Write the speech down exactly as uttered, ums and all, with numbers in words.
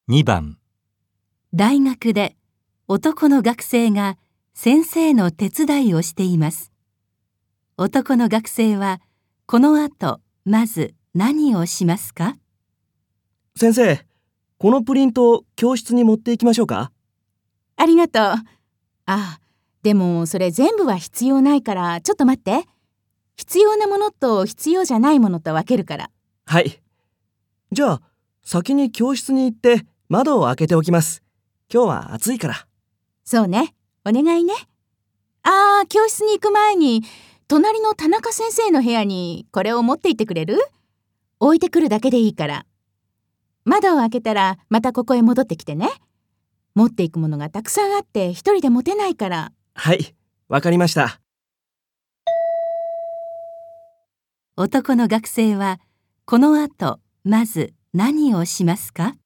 にばん、 大学で男の学生が先生の手伝いをしています。男の学生はこの後まず何をしますか？ 先生、このプリント教室に持って行きましょうか？ ありがとう。ああ、でもそれ全部は必要ないからちょっと待って。必要なものと必要じゃないものと分けるから。 はい。じゃあ先に教室に行って窓を開けておきます。今日は暑いから。 そうね、お願いね。ああ、教室に行く前に隣の田中先生の部屋にこれを持って行ってくれる？置いてくるだけでいいから。窓を開けたらまたここへ戻ってきてね。持っていくものがたくさんあって一人で持てないから。 はい、わかりました。 男の学生はこの後まず何をしますか？